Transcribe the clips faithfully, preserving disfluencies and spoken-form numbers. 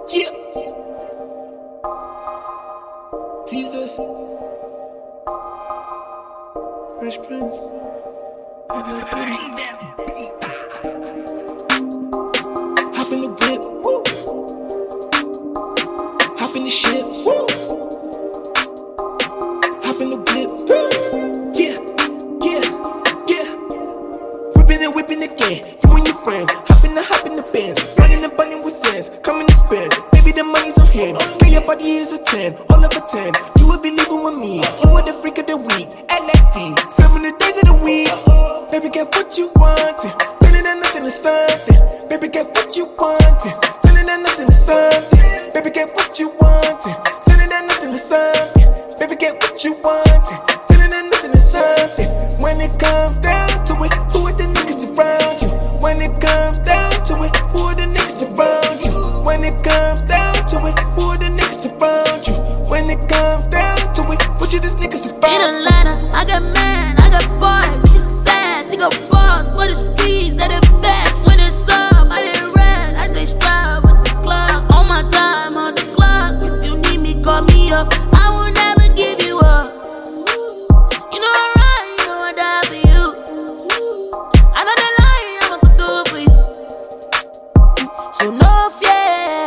Yeah. Jesus. Fresh Prince. And let's get it. Hop in the whip. Woo. Hop in the ship. Woo. Hop in the whip. Yeah, yeah, yeah. Whipping and whipping again. You and your friend. Hop in the hop in the Benz. Running and bunning with sense. Coming to spend. Baby, the money's on hand. Okay, your body is a ten. All of a ten. You would be leaving with me. You are the freak of the week. L S D. Seven the days of the week. Baby, get what you want. Turning that nothing to something. Baby, get what you want. Turning that nothing to something. Baby, get what you want. Turning that nothing to something. Baby, get what you want. Turning that nothing to something. When it comes down to it, who are the niggas around you? When it comes down to it, who are the niggas around you? When it comes down to it, who are the niggas around you? When it comes down to it, what you these niggas around? In Atlanta, I got man, I got boys. It's sad, take a pause for the streets that it facts. When it's up, I didn't red, I stay strapped with the clock. On my time, on the clock. If you need me, call me up. I will never give you up. You know I'm right, you know I die for you. I know that lie, I'ma come through for you. So no fear,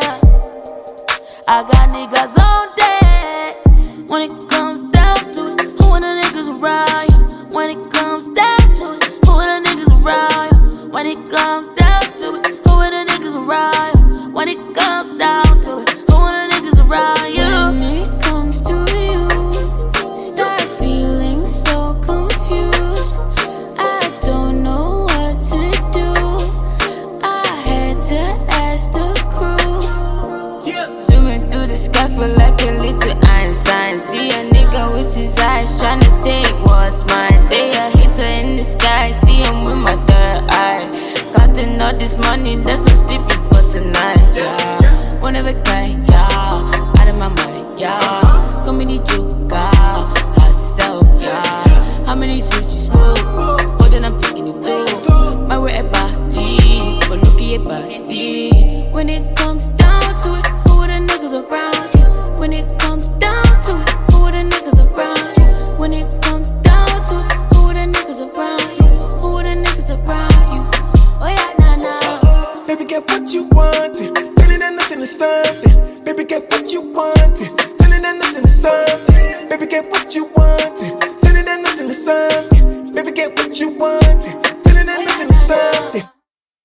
I got niggas on deck. When it comes down to it, who are the niggas around you? When it comes down to it, who are the niggas around you? When it comes down to it, who are the niggas around you? When it comes down to it, who are the niggas around you? When it comes to you, start feeling so confused. I don't know what to do. I had to ask the crew. Yeah. Zooming through the sky, feel like a little Einstein. See a nigga with his eyes tryna take what's mine. They a hater in the sky, see him with my third eye. Counting all this money, that's no sleeping for tonight. Yeah, one of a kind, yeah. Out of my mind, yeah. Come in the joker, herself, yeah. How many suits you smoke? Hold on, I'm taking it through. My way at Bali, but look at your body. When it comes down to it, who are the niggas around you? When it comes down to it, who are the niggas around you? When it comes down to it, who are the niggas around you? Who are the niggas around you? Oh yeah, nah, nah. Baby, get what you want. Turning that nothing to something. Baby, get what you want. Turning that nothing to something. Baby, get what you want.